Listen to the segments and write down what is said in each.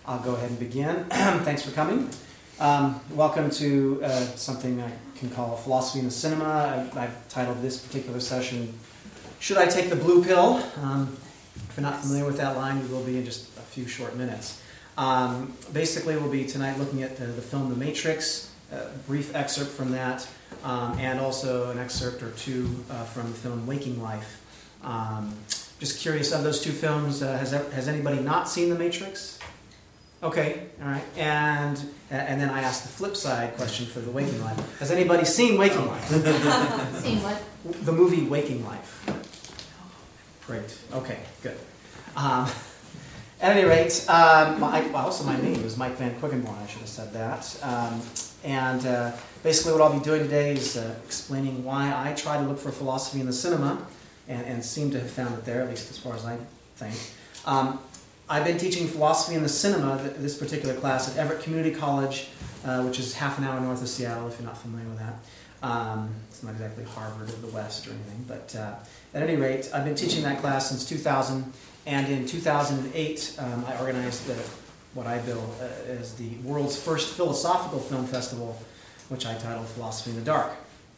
I'll go ahead and begin. Thanks for coming. Welcome to something I can call Philosophy in the Cinema. I've titled this particular session, Should I Take the Blue Pill? If you're not familiar with that line, we will be in just a few short minutes. Basically, we'll be tonight looking at the film The Matrix, a brief excerpt from that, and also an excerpt or two from the film Waking Life. Just curious, of those two films, has anybody not seen The Matrix? Okay, all right. And then I asked the flip side question for the Waking Life. Has anybody seen Waking Life? Seen what? The movie Waking Life. Great. Okay, good. At any rate, my name is Mike Van Quickenborn. I should have said that. Basically what I'll be doing today is explaining why I try to look for philosophy in the cinema and seem to have found it there, at least as far as I think. I've been teaching philosophy in the cinema, this particular class, at Everett Community College, which is half an hour north of Seattle, if you're not familiar with that. It's not exactly Harvard of the West or anything, but at any rate, I've been teaching that class since 2000, and in 2008, I organized what I bill as the world's first philosophical film festival, which I titled Philosophy in the Dark.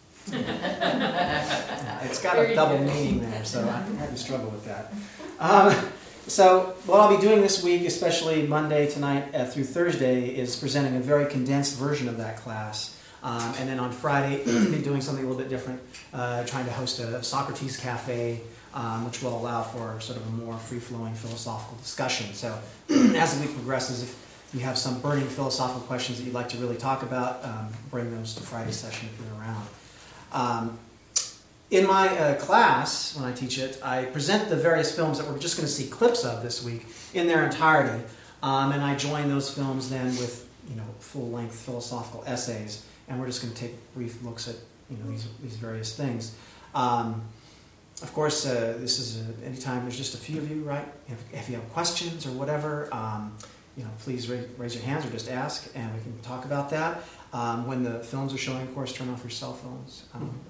It's got a double meaning there, so I had to struggle with that. So what I'll be doing this week, especially Monday, tonight, through Thursday, is presenting a very condensed version of that class. And then on Friday, I'll be doing something a little bit different, trying to host a Socrates Cafe, which will allow for sort of a more free-flowing philosophical discussion. So as the week progresses, if you have some burning philosophical questions that you'd like to really talk about, bring those to Friday's session if you're around. In my class, when I teach it, I present the various films that we're just going to see clips of this week in their entirety, and I join those films then with full-length philosophical essays, and we're just going to take brief looks at these various things. Of course, this is anytime there's just a few of you, right? If you have questions or whatever, please raise your hands or just ask, and we can talk about that. When the films are showing, of course, turn off your cell phones.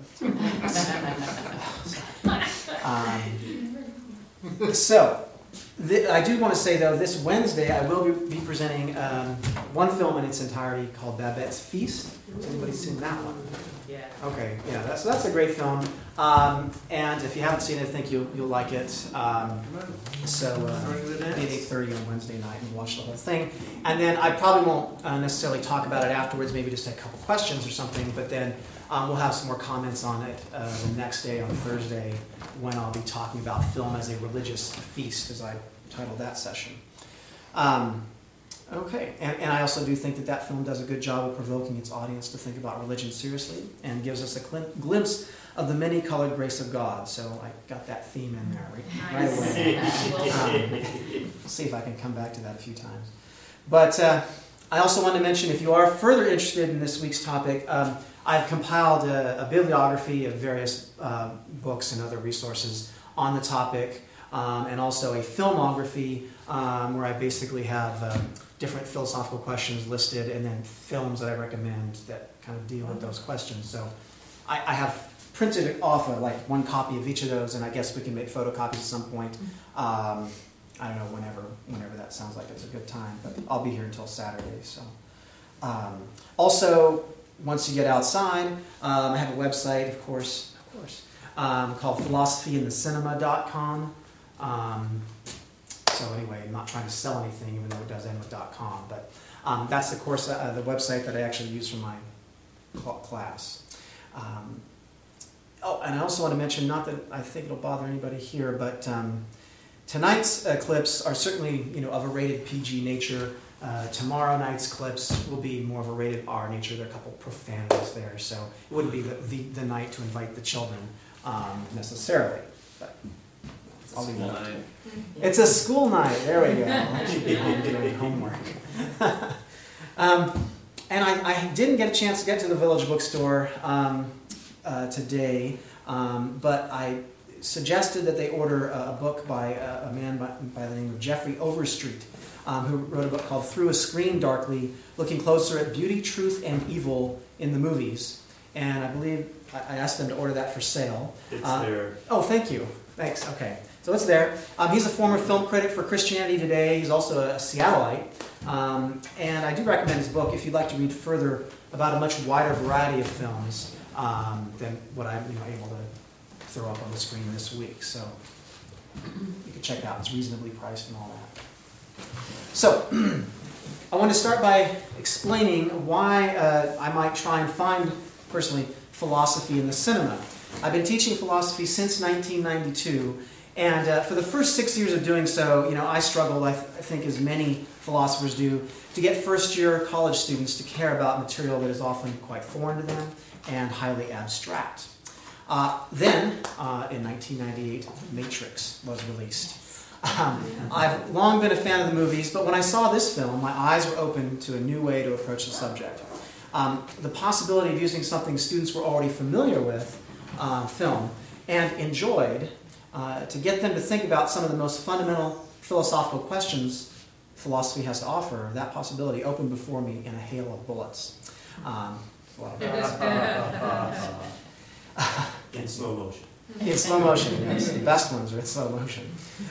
I do want to say, though, this Wednesday I will be presenting one film in its entirety called Babette's Feast. Has anybody seen that one? Yeah. Okay, yeah, that's a great film. And if you haven't seen it, I think you'll like it. So maybe 8:30 on Wednesday night and watch the whole thing. And then I probably won't necessarily talk about it afterwards, maybe just a couple questions or something, but then we'll have some more comments on it the next day on Thursday when I'll be talking about film as a religious feast, as I titled that session. Okay, and I also do think that film does a good job of provoking its audience to think about religion seriously and gives us a glimpse of the many-colored grace of God. So I got that theme in there right away. See if I can come back to that a few times. But I also want to mention, if you are further interested in this week's topic, I've compiled a bibliography of various books and other resources on the topic, and also a filmography where I basically have different philosophical questions listed and then films that I recommend that kind of deal with those questions. So I have printed it off one copy of each of those, and I guess we can make photocopies at some point. I don't know, whenever that sounds like it's a good time, but I'll be here until Saturday. So also, once you get outside, I have a website, of course, called philosophyinthecinema.com. So anyway, I'm not trying to sell anything, even though it does end with .com, but that's the website that I actually use for my class. And I also want to mention, not that I think it'll bother anybody here, but tonight's clips are certainly of a rated PG nature. Tomorrow night's clips will be more of a rated R nature. There are a couple profanities there, so it wouldn't be the night to invite the children necessarily. But I'll leave that. It's a school night. There we go. I should be home doing homework. And I didn't get a chance to get to the Village Bookstore today, but I suggested that they order a book by a man by the name of Jeffrey Overstreet, who wrote a book called Through a Screen Darkly, Looking Closer at Beauty, Truth, and Evil in the Movies. And I believe I asked them to order that for sale. It's there. Oh, thank you. Thanks. Okay. So it's there. He's a former film critic for Christianity Today. He's also a Seattleite. And I do recommend his book if you'd like to read further about a much wider variety of films than what I'm able to throw up on the screen this week. So you can check it out. It's reasonably priced and all that. So I want to start by explaining why I might try and find, personally, philosophy in the cinema. I've been teaching philosophy since 1992, and for the first 6 years of doing so, I struggled, I think as many philosophers do, to get first-year college students to care about material that is often quite foreign to them and highly abstract. Then, in 1998, Matrix was released. I've long been a fan of the movies, but when I saw this film, my eyes were open to a new way to approach the subject. The possibility of using something students were already familiar with, film, and enjoyed, to get them to think about some of the most fundamental philosophical questions philosophy has to offer, that possibility opened before me in a hail of bullets. In slow motion. In slow motion, yes. The best ones are in slow motion.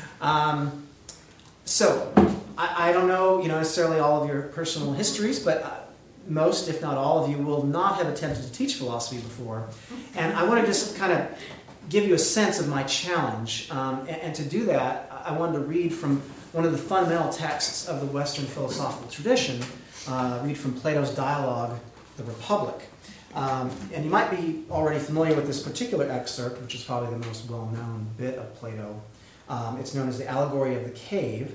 So, I don't know, necessarily all of your personal histories, but most, if not all of you, will not have attempted to teach philosophy before. And I want to just kind of give you a sense of my challenge. And to do that, I wanted to read from one of the fundamental texts of the Western philosophical tradition, read from Plato's dialogue, The Republic. And you might be already familiar with this particular excerpt, which is probably the most well-known bit of Plato. It's known as the Allegory of the Cave.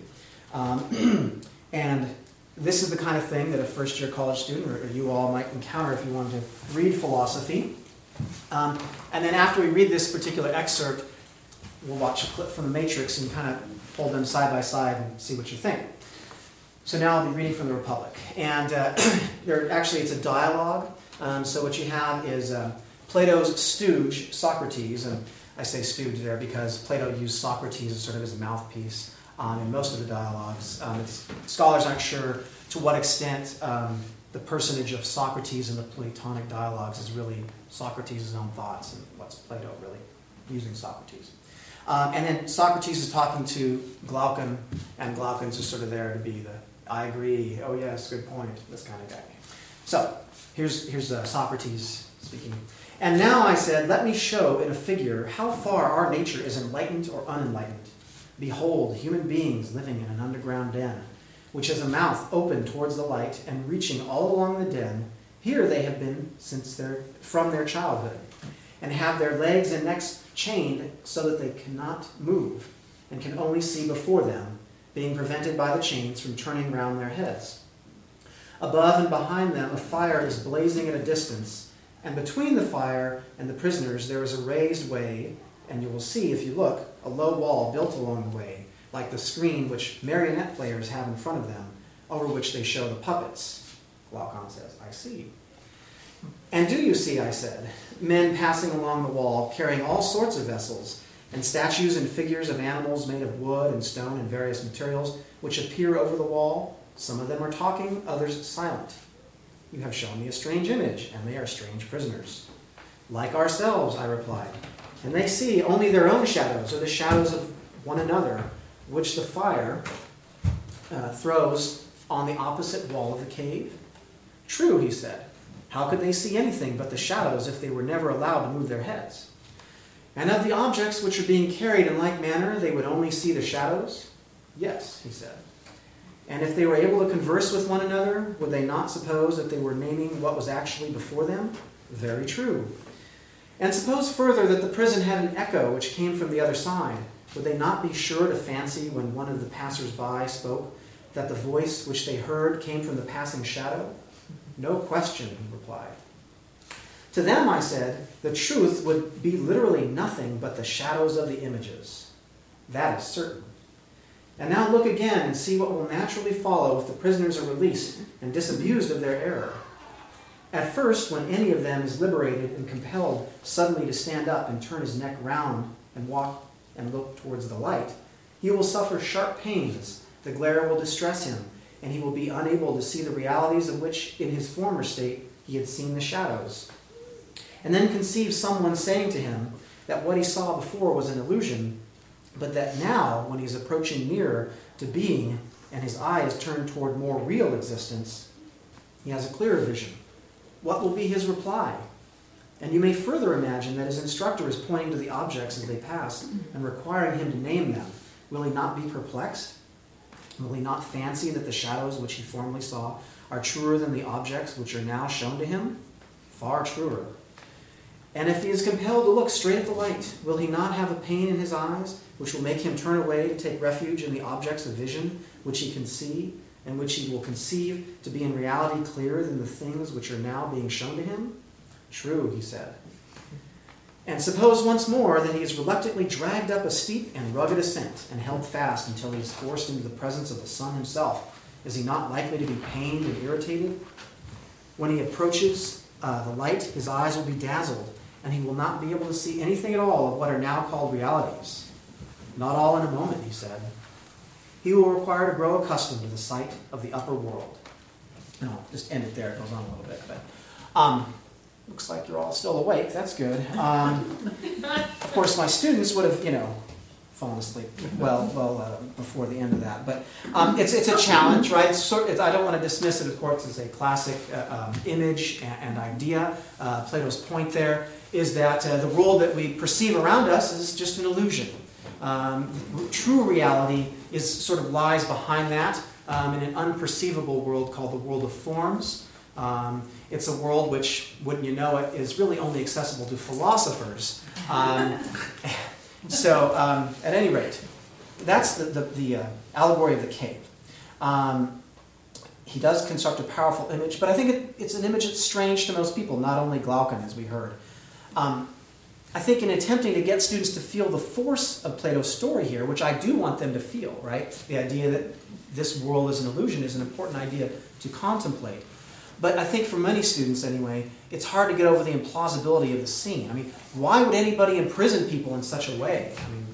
And this is the kind of thing that a first-year college student, or you all, might encounter if you wanted to read philosophy. And then after we read this particular excerpt, we'll watch a clip from The Matrix and kind of hold them side by side and see what you think. So now I'll be reading from The Republic. And it's a dialogue. So what you have is Plato's stooge, Socrates, and I say stooge there because Plato used Socrates as sort of his mouthpiece in most of the dialogues. Scholars aren't sure to what extent the personage of Socrates in the Platonic dialogues is really Socrates' own thoughts, and what's Plato really using Socrates. And then Socrates is talking to Glaucon, and Glaucon's just sort of there to be the, I agree, oh yes, good point, this kind of guy. So, here's Socrates speaking. And now, I said, let me show in a figure how far our nature is enlightened or unenlightened. Behold, human beings living in an underground den, which has a mouth open towards the light and reaching all along the den. Here they have been from their childhood, and have their legs and necks chained so that they cannot move and can only see before them, being prevented by the chains from turning round their heads. Above and behind them a fire is blazing at a distance, and between the fire and the prisoners there is a raised way, and you will see, if you look, a low wall built along the way, like the screen which marionette players have in front of them, over which they show the puppets. Glaucon says, I see. And do you see, I said, men passing along the wall, carrying all sorts of vessels, and statues and figures of animals made of wood and stone and various materials, which appear over the wall? Some of them are talking, others silent. You have shown me a strange image, and they are strange prisoners. Like ourselves, I replied, and they see only their own shadows, or the shadows of one another, which the fire throws on the opposite wall of the cave. True, he said. How could they see anything but the shadows if they were never allowed to move their heads? And of the objects which are being carried in like manner, they would only see the shadows? Yes, he said. And if they were able to converse with one another, would they not suppose that they were naming what was actually before them? Very true. And suppose further that the prison had an echo which came from the other side. Would they not be sure to fancy when one of the passers-by spoke that the voice which they heard came from the passing shadow? No question, he replied. To them, I said, the truth would be literally nothing but the shadows of the images. That is certain. And now look again and see what will naturally follow if the prisoners are released and disabused of their error. At first, when any of them is liberated and compelled suddenly to stand up and turn his neck round and walk and look towards the light, he will suffer sharp pains, the glare will distress him, and he will be unable to see the realities of which in his former state he had seen the shadows. And then conceive someone saying to him that what he saw before was an illusion, but that now, when he is approaching nearer to being and his eye is turned toward more real existence, he has a clearer vision. What will be his reply? And you may further imagine that his instructor is pointing to the objects as they pass and requiring him to name them. Will he not be perplexed? Will he not fancy that the shadows which he formerly saw are truer than the objects which are now shown to him? Far truer. And if he is compelled to look straight at the light, will he not have a pain in his eyes, which will make him turn away to take refuge in the objects of vision, which he can see, and which he will conceive to be in reality clearer than the things which are now being shown to him? True, he said. And suppose once more that he is reluctantly dragged up a steep and rugged ascent and held fast until he is forced into the presence of the sun himself. Is he not likely to be pained and irritated? When he approaches the light, his eyes will be dazzled, and he will not be able to see anything at all of what are now called realities. Not all in a moment, he said. He will require to grow accustomed to the sight of the upper world. And I'll just end it there. It goes on a little bit. But looks like you're all still awake. That's good. Of course, my students would have, fallen asleep well before the end of that. But it's a challenge, right? I don't want to dismiss it, of course, as a classic image and idea. Plato's point there is that the world that we perceive around us is just an illusion. True reality sort of lies behind that in an unperceivable world called the world of forms. It's a world which, wouldn't you know it, is really only accessible to philosophers. So, at any rate, that's the allegory of the cave. He does construct a powerful image, but I think it's an image that's strange to most people, not only Glaucon, as we heard. I think in attempting to get students to feel the force of Plato's story here, which I do want them to feel, right? The idea that this world is an illusion is an important idea to contemplate. But I think for many students, anyway, it's hard to get over the implausibility of the scene. I mean, why would anybody imprison people in such a way? I mean,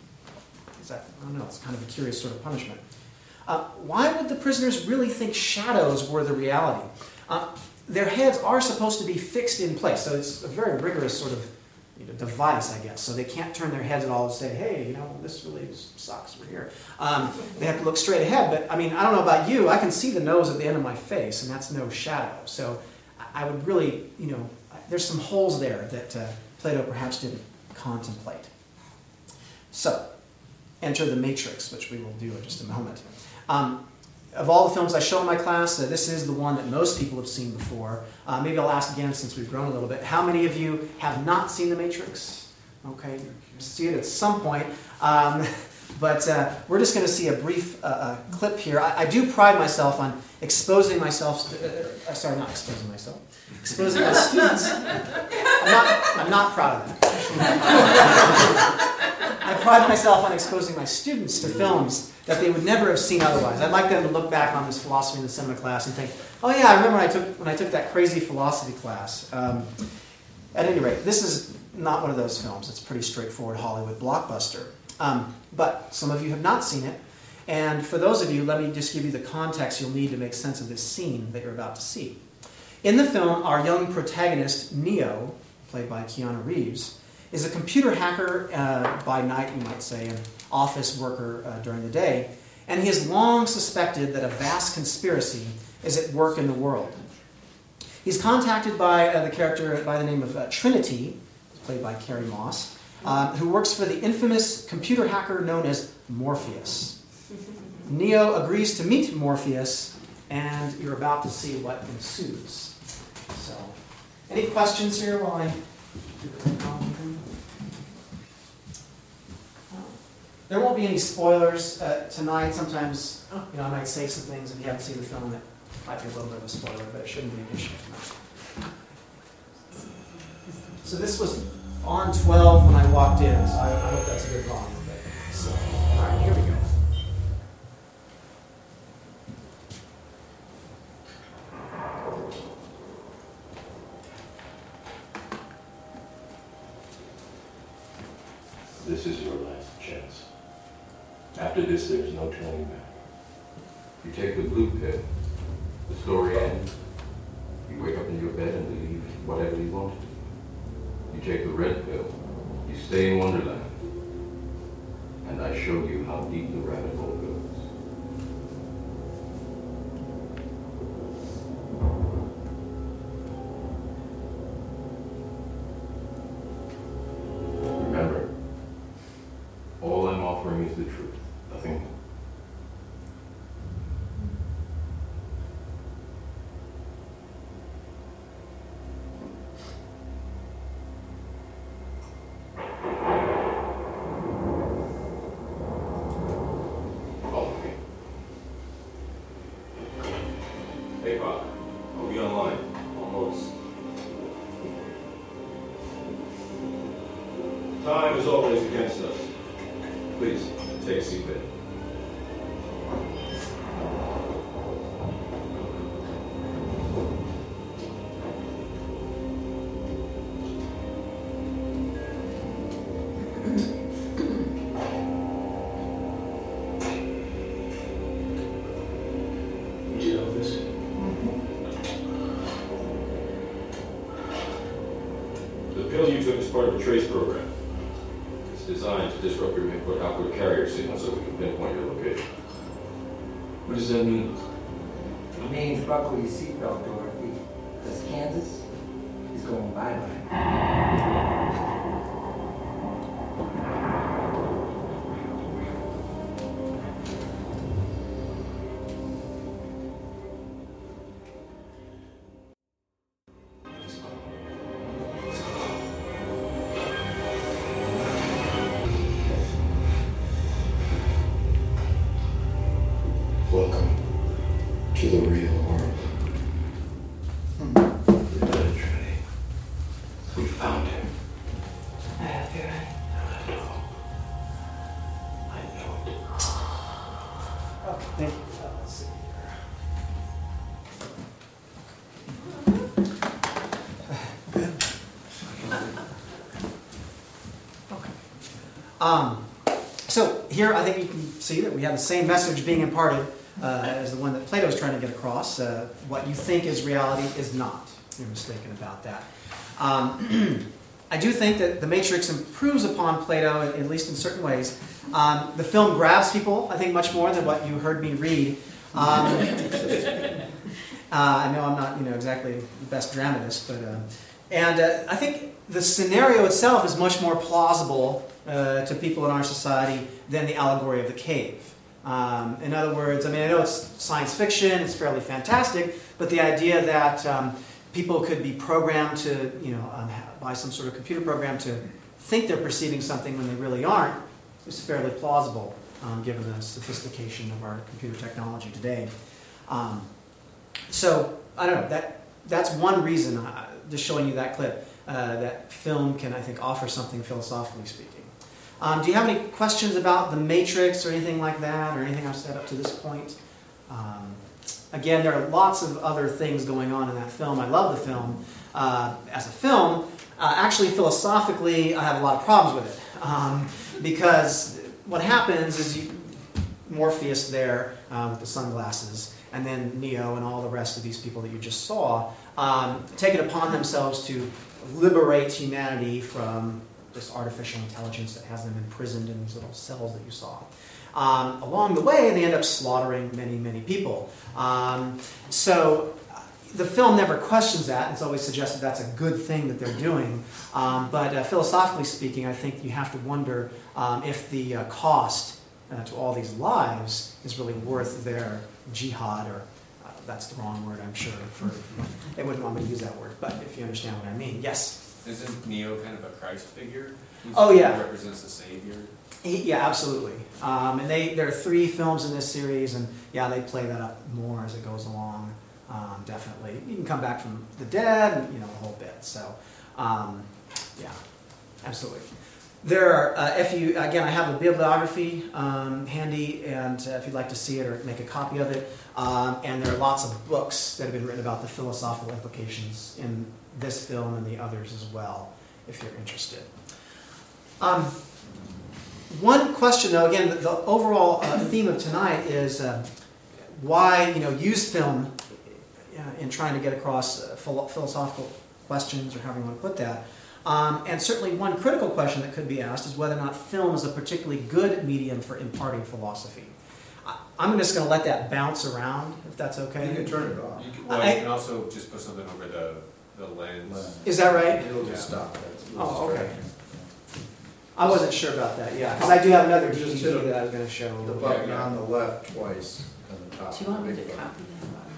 I don't know, it's kind of a curious sort of punishment. Why would the prisoners really think shadows were the reality? Their heads are supposed to be fixed in place, so it's a very rigorous sort of device, I guess. So they can't turn their heads at all and say, hey, this really sucks, we're here. They have to look straight ahead. But, I mean, I don't know about you, I can see the nose at the end of my face, and that's no shadow. So I would really, there's some holes there that Plato perhaps didn't contemplate. So, enter the Matrix, which we will do in just a moment. Of all the films I show in my class, this is the one that most people have seen before. Maybe I'll ask again since we've grown a little bit. How many of you have not seen The Matrix? Okay, see it at some point. But we're just going to see a brief clip here. I do pride myself on exposing myself, exposing my students. I'm not proud of that. I pride myself on exposing my students to films that they would never have seen otherwise. I'd like them to look back on this philosophy in the cinema class and think, oh yeah, I remember when I took that crazy philosophy class. At any rate, this is not one of those films. It's a pretty straightforward Hollywood blockbuster. But some of you have not seen it. And for those of you, let me just give you the context you'll need to make sense of this scene that you're about to see. In the film, our young protagonist, Neo, played by Keanu Reeves, is a computer hacker by night, you might say, an office worker during the day, and he has long suspected that a vast conspiracy is at work in the world. He's contacted by the character by the name of Trinity, played by Carrie Moss, who works for the infamous computer hacker known as Morpheus. Neo agrees to meet Morpheus, and you're about to see what ensues. So, any questions here while I do the technology thing? There won't be any spoilers tonight. Sometimes, I might say some things if you haven't seen the film that might be a little bit of a spoiler, but it shouldn't be an issue tonight. So this was on 12 when I walked in, so I hope that's a good volume. So, all right, here we go. This is your last chance. After this, there is no turning back. You take the blue pill, the story ends. You wake up in your bed and believe whatever you want to do. You take the red pill, you stay in Wonderland, and I show you how deep the rabbit hole goes. Hey, Pop. I'll be online. Almost. Time is always against us. Please, take a seat, Ben. The pill you took is part of a trace program. It's designed to disrupt your input-output carrier signal so we can pinpoint your location. What does that mean? It means buckle your seatbelt, Dorothy, because Kansas is going bye-bye. Welcome to the real world. We've done it, Trinity. We found him. I have your eye. I know it. Okay, thank you. Let's see here. Okay. So here I think you can see that we have the same message being imparted as the one that Plato's trying to get across. What you think is reality is not. You're mistaken about that. I do think that The Matrix improves upon Plato, at least in certain ways. The film grabs people, I think, much more than what you heard me read. I know I'm not, exactly the best dramatist, but I think the scenario itself is much more plausible to people in our society than the allegory of the cave. In other words, I know it's science fiction, it's fairly fantastic, but the idea that people could be programmed to, by some sort of computer program to think they're perceiving something when they really aren't is fairly plausible, given the sophistication of our computer technology today. So, I don't know, that's one reason, just showing you that clip, that film can, I think, offer something philosophically speaking. Do you have any questions about The Matrix or anything like that, or anything I've said up to this point? Again, there are lots of other things going on in that film. I love the film. As a film, actually, philosophically, I have a lot of problems with it. Because what happens is Morpheus there with the sunglasses, and then Neo and all the rest of these people that you just saw, take it upon themselves to liberate humanity from this artificial intelligence that has them imprisoned in these little cells that you saw. Along the way, they end up slaughtering many, many people. So the film never questions that. It's always suggested that's a good thing that they're doing. But philosophically speaking, I think you have to wonder if the cost to all these lives is really worth their jihad, or that's the wrong word, I'm sure. They wouldn't want me to use that word, but if you understand what I mean. Yes? Isn't Neo kind of a Christ figure? Oh, yeah. He represents the Savior? Yeah, absolutely. And there are 3 films in this series, and yeah, they play that up more as it goes along. Definitely. You can come back from the dead, and the whole bit. So, yeah, absolutely. There are, again, I have a bibliography handy, and if you'd like to see it or make a copy of it, and there are lots of books that have been written about the philosophical implications in this film and the others as well, if you're interested. One question, though, again, the overall theme of tonight is why use film in trying to get across philosophical questions, or however you want to put that. And certainly one critical question that could be asked is whether or not film is a particularly good medium for imparting philosophy. I'm just going to let that bounce around, if that's okay. You can turn it off. You can also just put something over the lens. Is that right? It'll just stop. Oh, okay. I wasn't sure about that, yeah, because I do have another Just DVD hit that I was going to show. The button on the left twice on the top. Do you want me to Big button. copy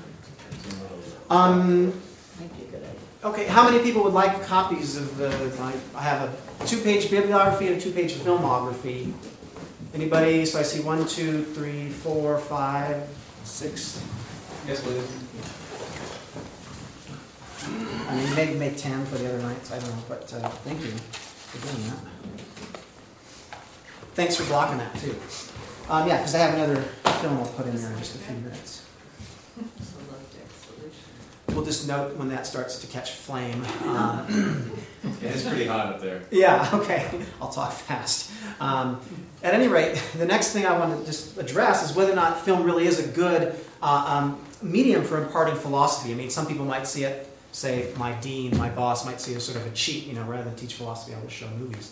Might be a good idea. Okay, how many people would like copies of I have a 2-page bibliography and a 2-page filmography. Anybody? So I see 1, 2, 3, 4, 5. 6. Yes, please. I mean, maybe make 10 for the other nights. I don't know, but thank you for doing that. Thanks for blocking that too. Yeah, because I have another film I'll put in there in just a few minutes. We'll just note when that starts to catch flame. Yeah, it's pretty hot up there. Yeah, okay. I'll talk fast. At any rate, the next thing I want to just address is whether or not film really is a good medium for imparting philosophy. I mean, some people might see it, say my dean, my boss might see it as sort of a cheat, rather than teach philosophy, I'll just show movies.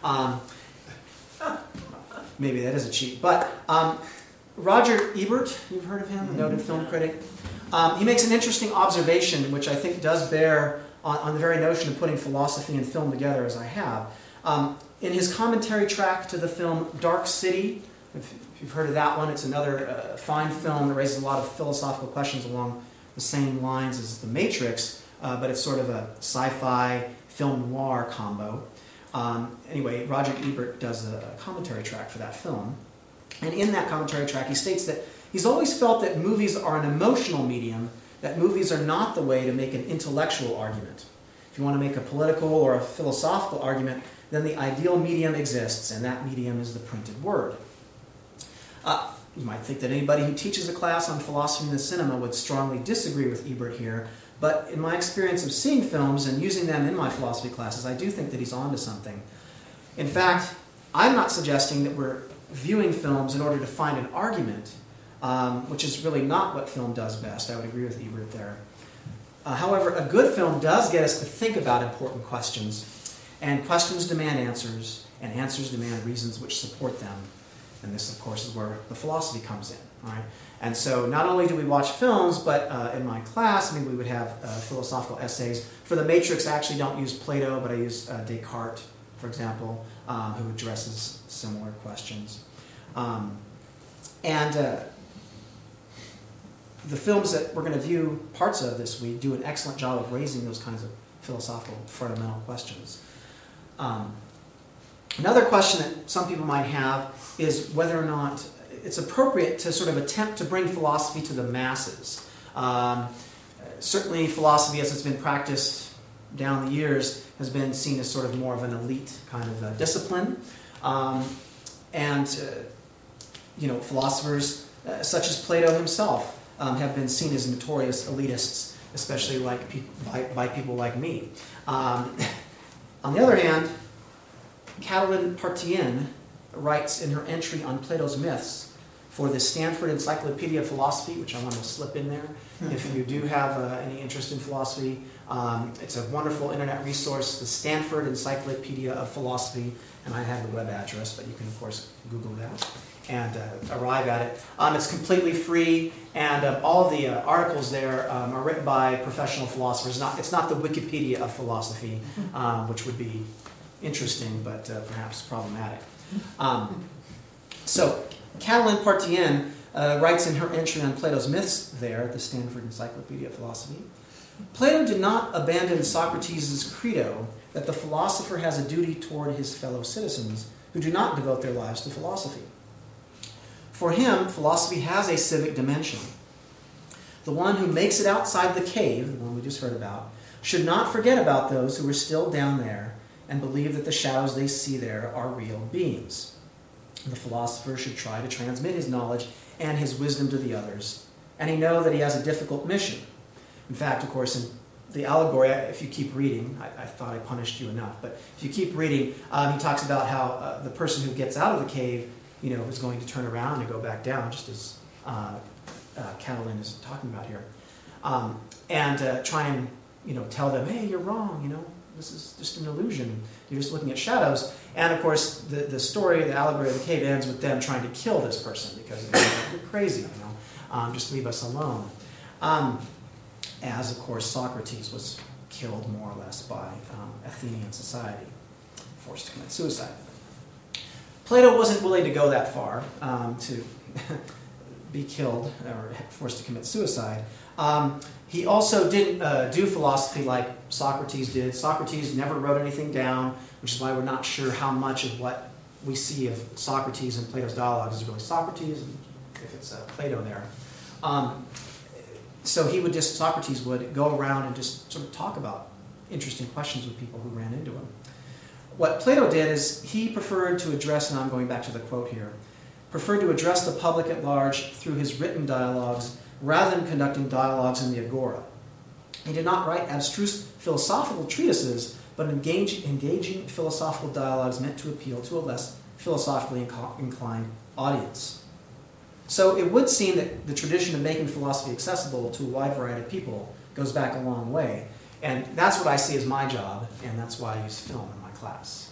Maybe that is a cheat. But Roger Ebert, you've heard of him, a noted film critic, he makes an interesting observation, which I think does bear on the very notion of putting philosophy and film together as I have. In his commentary track to the film Dark City, if you've heard of that one, it's another fine film that raises a lot of philosophical questions along the same lines as The Matrix, but it's sort of a sci-fi film noir combo. Anyway, Roger Ebert does a commentary track for that film. And in that commentary track, he states that he's always felt that movies are an emotional medium, that movies are not the way to make an intellectual argument. If you want to make a political or a philosophical argument, then the ideal medium exists, and that medium is the printed word. You might think that anybody who teaches a class on philosophy in the cinema would strongly disagree with Ebert here, but in my experience of seeing films and using them in my philosophy classes, I do think that he's onto something. In fact, I'm not suggesting that we're viewing films in order to find an argument, which is really not what film does best. I would agree with Ebert there. However, a good film does get us to think about important questions, and questions demand answers, and answers demand reasons which support them. And this, of course, is where the philosophy comes in. All right? And so not only do we watch films, but in my class, we would have philosophical essays. For The Matrix, I actually don't use Plato, but I use Descartes, for example, who addresses similar questions. The films that we're going to view parts of this week do an excellent job of raising those kinds of philosophical fundamental questions. Another question that some people might have is whether or not it's appropriate to sort of attempt to bring philosophy to the masses. Certainly philosophy, as it's been practiced down the years, has been seen as sort of more of an elite kind of discipline. Philosophers such as Plato himself have been seen as notorious elitists, especially by people like me. On the other hand, Catalin Partien writes in her entry on Plato's myths for the Stanford Encyclopedia of Philosophy, which I want to slip in there if you do have any interest in philosophy. It's a wonderful internet resource, the Stanford Encyclopedia of Philosophy, and I have the web address, but you can, of course, Google that and arrive at it. It's completely free, and all of the articles there are written by professional philosophers. It's not the Wikipedia of philosophy, which would be interesting, but perhaps problematic. So, Catalin Partien writes in her entry on Plato's myths there at the Stanford Encyclopedia of Philosophy, Plato did not abandon Socrates' credo that the philosopher has a duty toward his fellow citizens who do not devote their lives to philosophy. For him, philosophy has a civic dimension. The one who makes it outside the cave, the one we just heard about, should not forget about those who are still down there and believe that the shadows they see there are real beings. The philosopher should try to transmit his knowledge and his wisdom to the others, and he know that he has a difficult mission. In fact, of course, in the allegory, if you keep reading, I thought I punished you enough, but if you keep reading, he talks about how the person who gets out of the cave, is going to turn around and go back down, just as Catalin is talking about here, and try and tell them, hey, you're wrong, this is just an illusion. You're just looking at shadows. And of course, the story, the allegory of the cave ends with them trying to kill this person because you're crazy, just leave us alone. As, of course, Socrates was killed more or less by Athenian society, forced to commit suicide. Plato wasn't willing to go that far to be killed or forced to commit suicide. He also didn't do philosophy like Socrates did. Socrates never wrote anything down, which is why we're not sure how much of what we see of Socrates in Plato's dialogues is really Socrates, and if it's Plato there. So Socrates would go around and just sort of talk about interesting questions with people who ran into him. What Plato did is he preferred to address, and I'm going back to the quote here, preferred to address the public at large through his written dialogues rather than conducting dialogues in the agora. He did not write abstruse philosophical treatises, but engaging philosophical dialogues meant to appeal to a less philosophically inclined audience. So it would seem that the tradition of making philosophy accessible to a wide variety of people goes back a long way. And that's what I see as my job, and that's why I use film in my class.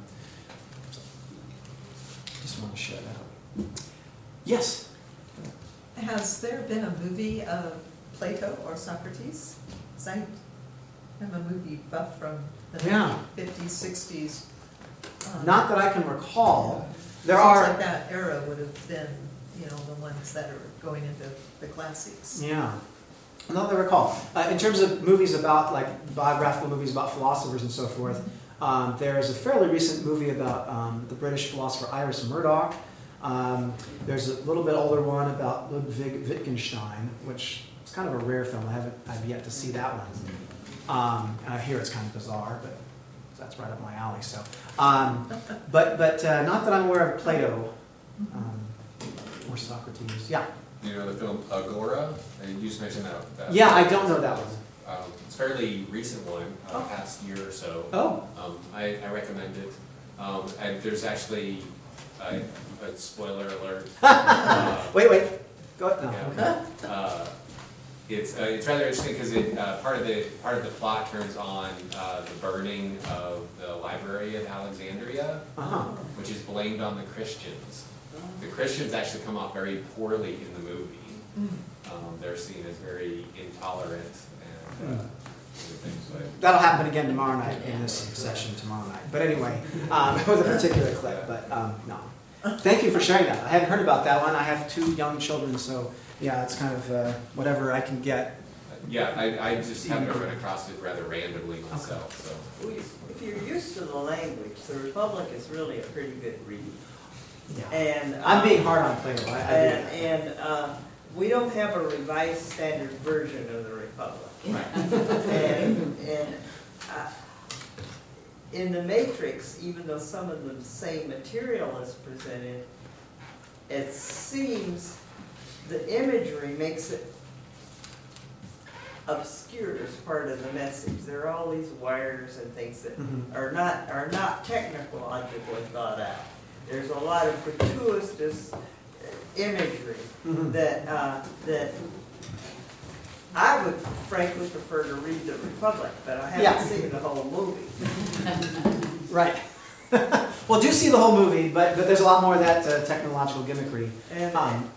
Just want to share that up. Yes? Has there been a movie of Plato or Socrates? 'Cause I am a movie buff from the Yeah. 50s, 60s. Not that I can recall. There Seems are... like that era would have been, the ones that are going into the classics. Yeah. Not that I recall. In terms of movies about, like, biographical movies about philosophers and so forth, there's a fairly recent movie about the British philosopher Iris Murdoch. There's a little bit older one about Ludwig Wittgenstein, which is kind of a rare film. I've yet to see that one. And I hear it's kind of bizarre, but that's right up my alley. So, but not that I'm aware of Plato or Socrates. Yeah. You know the film Agora? You just mentioned that. Yeah, I don't know that one. It's a fairly recent one, past year or so. Oh. I recommend it. And there's actually a spoiler alert. Wait. Go ahead. No. Yeah. Okay. It's rather interesting because part of the plot turns on the burning of the Library of Alexandria, which is blamed on the Christians. The Christians actually come off very poorly in the movie. They're seen as very intolerant and other things. But That'll happen again tomorrow night in this session tomorrow night. But anyway, with a particular clip. But no. Thank you for sharing that. I hadn't heard about that one. I have 2 young children, so yeah, it's kind of whatever I can get. yeah, I just happened to run across it rather randomly myself. So If you're used to the language, the Republic is really a pretty good read. Yeah. And I'm being hard on Plato. I we don't have a revised standard version of the Republic. Right. And in the Matrix, even though some of the same material is presented, it seems the imagery makes it obscured as part of the message. There are all these wires and things that are not technologically thought out. There's a lot of gratuitous imagery that I would frankly prefer to read The Republic, but I haven't seen the whole movie. Right. Well, do see the whole movie, but there's a lot more of that technological gimmickry. And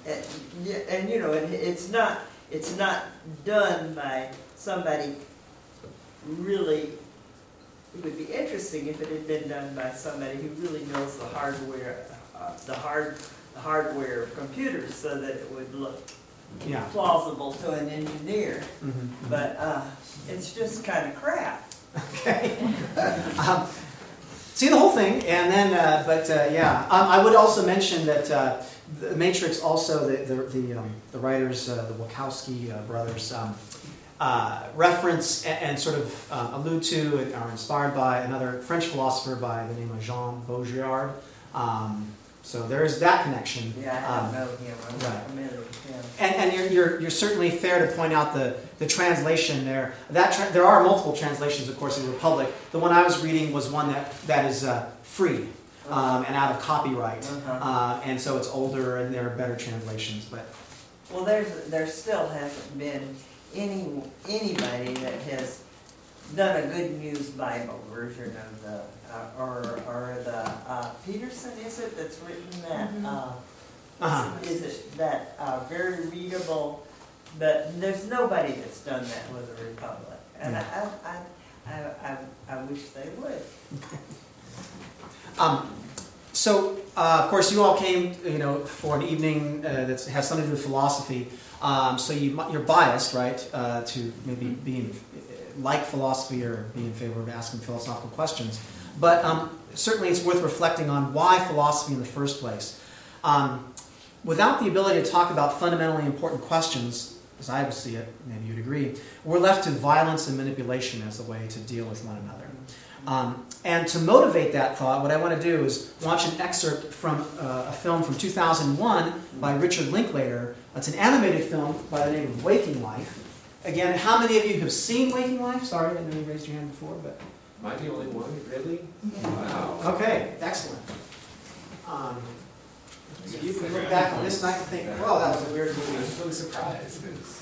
it's not done by somebody really. It would be interesting if it had been done by somebody who really knows the hardware, the hardware of computers, so that it would look plausible to an engineer. But it's just kind of crap. Okay. See the whole thing, and then, I would also mention that the Matrix, also the writers, the Wachowski brothers, reference and sort of allude to and are inspired by another French philosopher by the name of Jean Baudrillard. So there is that connection. Yeah, I don't know him. I'm not right. familiar with him. And you're certainly fair to point out the translation there. There are multiple translations, of course, in the Republic. The one I was reading was one that is free and out of copyright, and so it's older and there are better translations. But well, there still hasn't been anybody that has done a good news Bible version of the or the Peterson, is it, that's written that is it that very readable, but there's nobody that's done that with the Republic, and I wish they would. So of course you all came for an evening that has something to do with philosophy. So you're biased, right, to maybe being like philosophy or being in favor of asking philosophical questions. But certainly it's worth reflecting on why philosophy in the first place. without the ability to talk about fundamentally important questions, as I would see it, maybe you'd agree, we're left to violence and manipulation as the way to deal with one another. And to motivate that thought, what I want to do is watch an excerpt from a film from 2001 by Richard Linklater. It's an animated film by the name of Waking Life. Again, how many of you have seen Waking Life? Sorry, I know you raised your hand before, but... Am I the only one, really? Yeah. Wow. Okay, excellent. So you can look back on this night and think, "Whoa, that was a weird I movie." was really surprised, 'cause,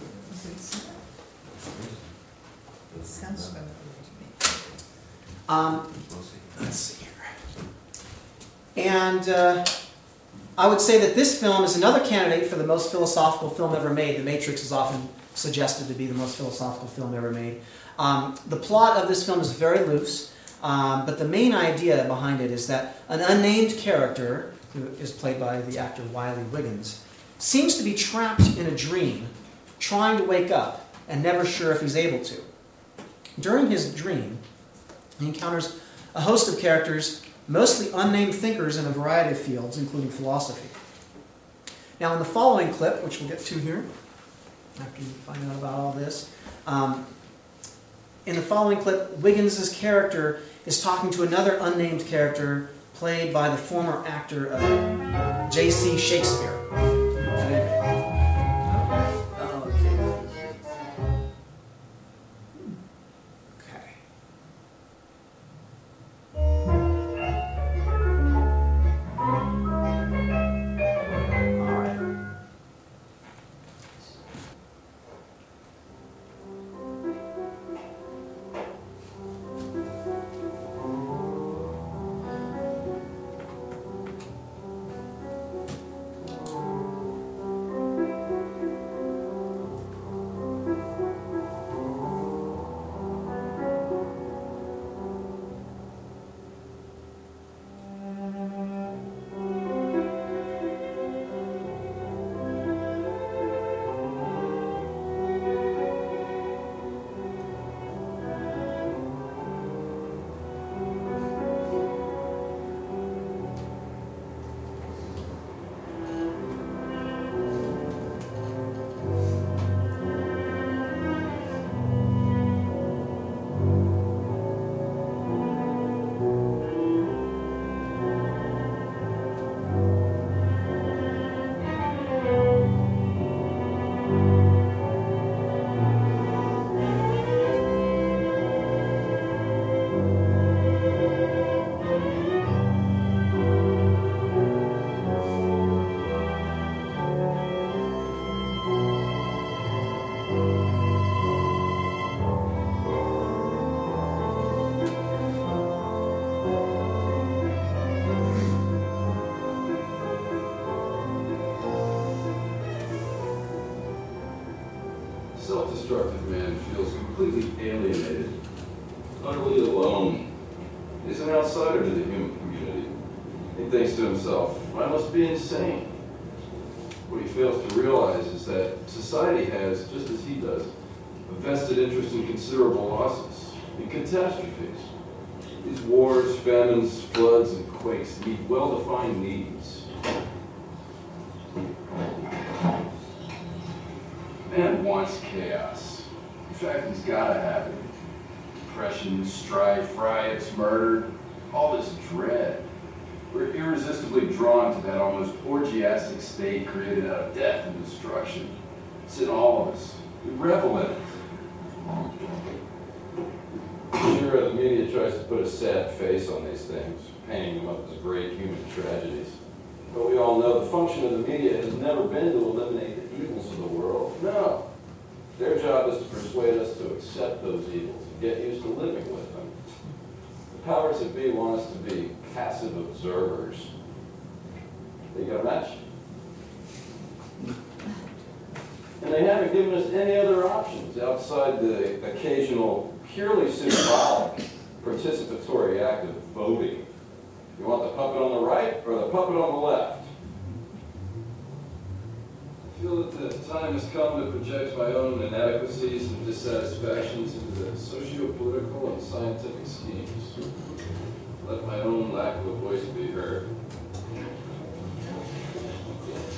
Sounds familiar to me. Let's see here. And I would say that this film is another candidate for the most philosophical film ever made. The Matrix is often suggested to be the most philosophical film ever made. The plot of this film is very loose, but the main idea behind it is that an unnamed character, who is played by the actor Wiley Wiggins, seems to be trapped in a dream, trying to wake up and never sure if he's able to. During his dream, he encounters a host of characters, mostly unnamed thinkers in a variety of fields, including philosophy. Now, in the following clip, which we'll get to here, after you find out about all this, in the following clip, Wiggins' character is talking to another unnamed character played by the former actor J.C. Shakespeare. Okay. All right. Self-destructive man feels completely alienated, utterly alone. He's an outsider to the human community. He thinks to himself, I must be insane. What he fails to realize is that society has, just as he does, a vested interest in considerable losses, in catastrophes. These wars, famines, floods, and quakes need well-defined needs. Man wants chaos. In fact, he's gotta have it. Depression, strife, riots, murder, all this dread. We're irresistibly drawn to that almost orgiastic state created out of death and destruction. It's in all of us. We revel in it. Sure, the media tries to put a sad face on these things, painting them up as great human tragedies. But we all know the function of the media has never been to eliminate the evils of the world. No. Their job is to persuade us to accept those evils and get used to living with them. The powers that be want us to be passive observers. They got a match? And they haven't given us any other options outside the occasional, purely symbolic, participatory act of voting. You want the puppet on the right or the puppet on the left? I feel that the time has come to project my own inadequacies and dissatisfactions into the socio-political and scientific schemes. Let my own lack of a voice be heard.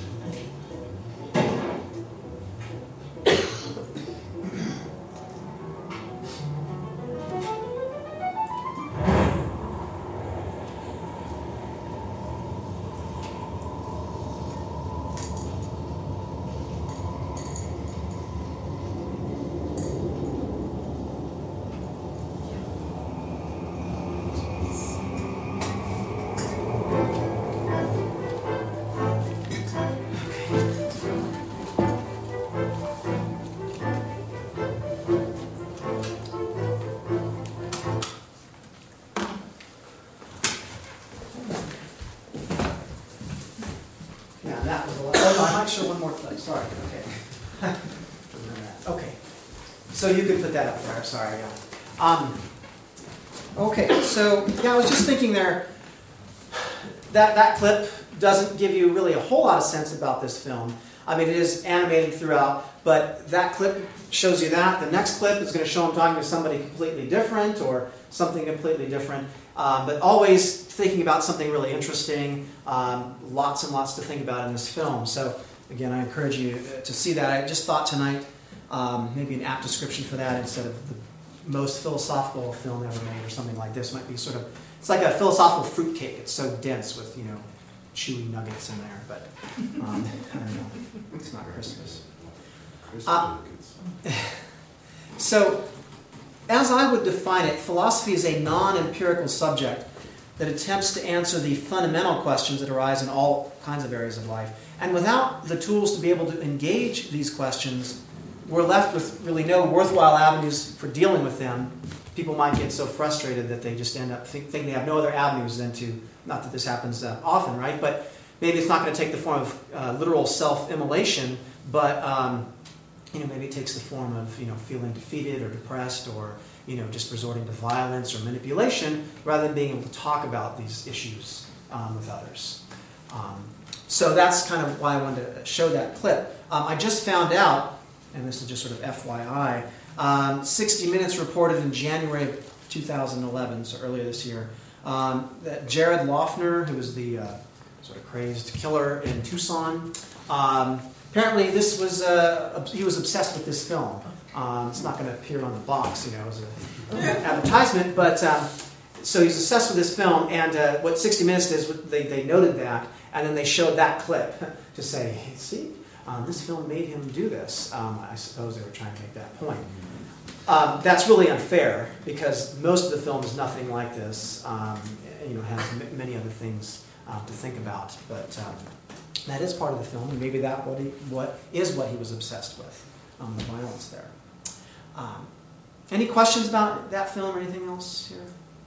So you could put that up there, sorry. Yeah. Okay, so yeah, I was just thinking there, that clip doesn't give you really a whole lot of sense about this film. I mean, it is animated throughout, but that clip shows you that. The next clip is going to show him talking to somebody completely different or something completely different. But always thinking about something really interesting. Lots and lots to think about in this film. So again, I encourage you to see that. I just thought tonight maybe an apt description for that instead of the most philosophical film ever made or something like this might be sort of, it's like a philosophical fruitcake. It's so dense with, chewy nuggets in there, but I don't know. It's not Christmas. So, as I would define it, philosophy is a non-empirical subject that attempts to answer the fundamental questions that arise in all kinds of areas of life. And without the tools to be able to engage these questions, we're left with really no worthwhile avenues for dealing with them. People might get so frustrated that they just end up thinking they have no other avenues than to, not that this happens often, right? But maybe it's not going to take the form of literal self-immolation, but maybe it takes the form of feeling defeated or depressed, or just resorting to violence or manipulation, rather than being able to talk about these issues with others. So that's kind of why I wanted to show that clip. I just found out, and this is just sort of FYI, 60 Minutes reported in January of 2011, so earlier this year, that Jared Loughner, who was the sort of crazed killer in Tucson, apparently this was he was obsessed with this film. It's not going to appear on the box, as an advertisement, but so he's obsessed with this film, and what 60 Minutes did is they noted that, and then they showed that clip to say, hey, see, this film made him do this. I suppose they were trying to make that point. That's really unfair, because most of the film is nothing like this. Has many other things to think about, but that is part of the film, and maybe that what he was obsessed with, the violence there. Any questions about that film or anything else here?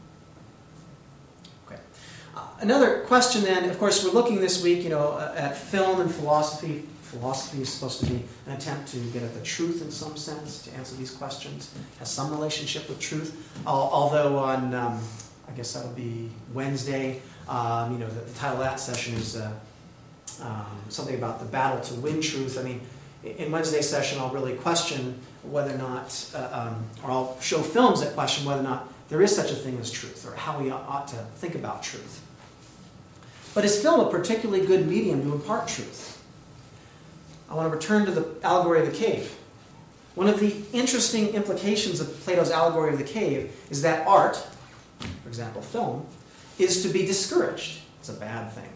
Okay. Another question then, of course, we're looking this week, at film and philosophy. Philosophy is supposed to be an attempt to get at the truth in some sense, to answer these questions, has some relationship with truth. Although on, I guess that'll be Wednesday, the title of that session is something about the battle to win truth. I mean, in Wednesday's session, I'll really question whether or not, or I'll show films that question whether or not there is such a thing as truth, or how we ought to think about truth. But is film a particularly good medium to impart truth? I want to return to the allegory of the cave. One of the interesting implications of Plato's allegory of the cave is that art, for example film, is to be discouraged. It's a bad thing.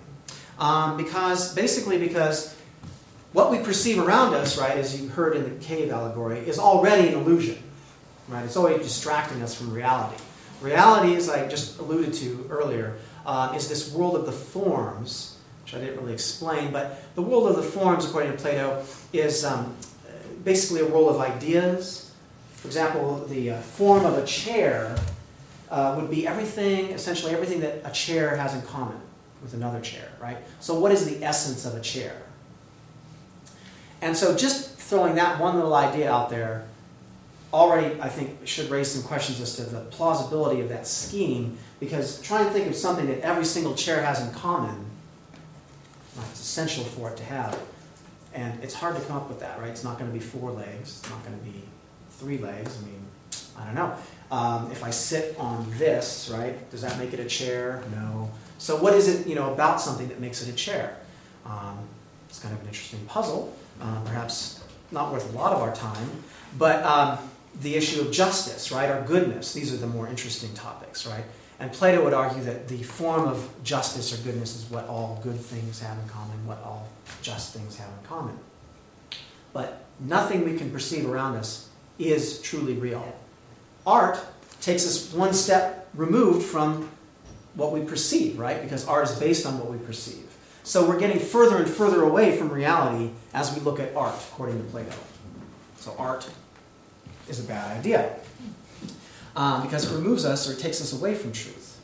Because what we perceive around us, right, as you heard in the cave allegory, is already an illusion. Right? It's always distracting us from reality. Reality, as I just alluded to earlier, is this world of the forms, which I didn't really explain, but the world of the forms, according to Plato, is basically a world of ideas. For example, the form of a chair would be essentially everything that a chair has in common with another chair, right? So what is the essence of a chair? And so just throwing that one little idea out there already, I think, should raise some questions as to the plausibility of that scheme, because try and think of something that every single chair has in common. It's essential for it to have. And it's hard to come up with that, right? It's not going to be 4 legs. It's not going to be 3 legs. I mean, I don't know. If I sit on this, right, does that make it a chair? No. So what is it, about something that makes it a chair? It's kind of an interesting puzzle. Perhaps not worth a lot of our time. But the issue of justice, right, or goodness, these are the more interesting topics, right? And Plato would argue that the form of justice or goodness is what all good things have in common, what all just things have in common. But nothing we can perceive around us is truly real. Art takes us one step removed from what we perceive, right? Because art is based on what we perceive. So we're getting further and further away from reality as we look at art, according to Plato. So art is a bad idea. Because it removes us or takes us away from truth.